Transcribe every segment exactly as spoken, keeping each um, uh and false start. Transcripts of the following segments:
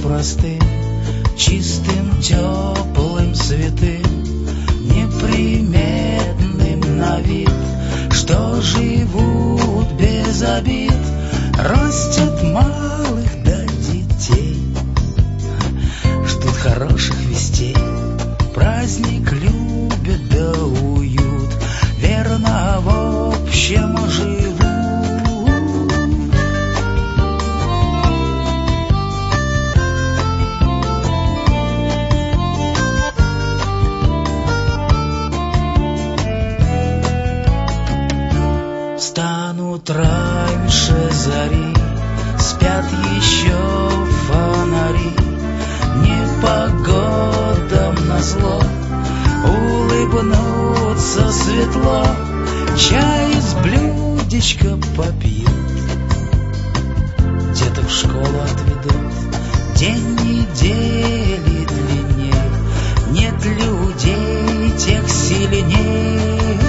простым, чистым, теплым, святым, неприметным на вид, что живут без обид, растят малых до детей, ждут хороших вестей, праздник любят да уют, верно в общем живут. Встанут раньше зари, спят еще фонари, непогодам назло улыбнутся светло, чай из блюдечка попьют, деток в школу отведут, день недели длинней, нет людей тех сильней.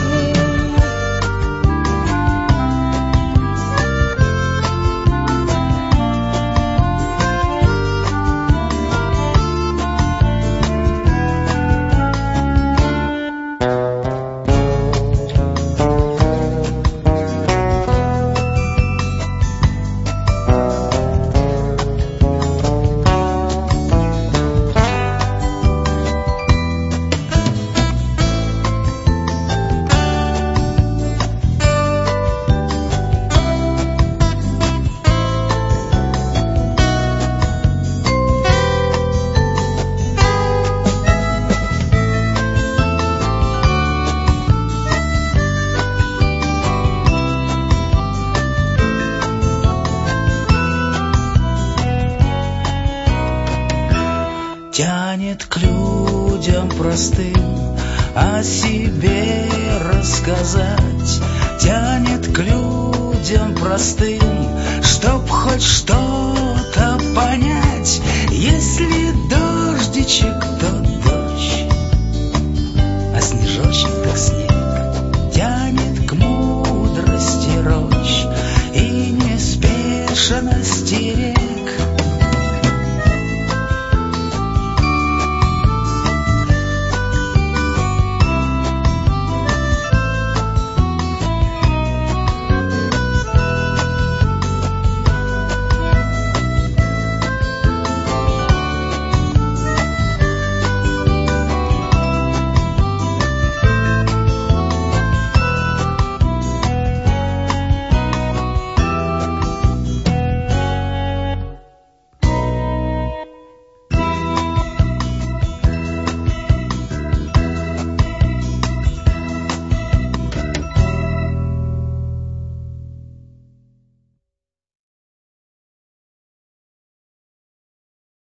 Тянет к людям простым о себе рассказать, тянет к людям простым, чтоб хоть что-то понять. Если дождичек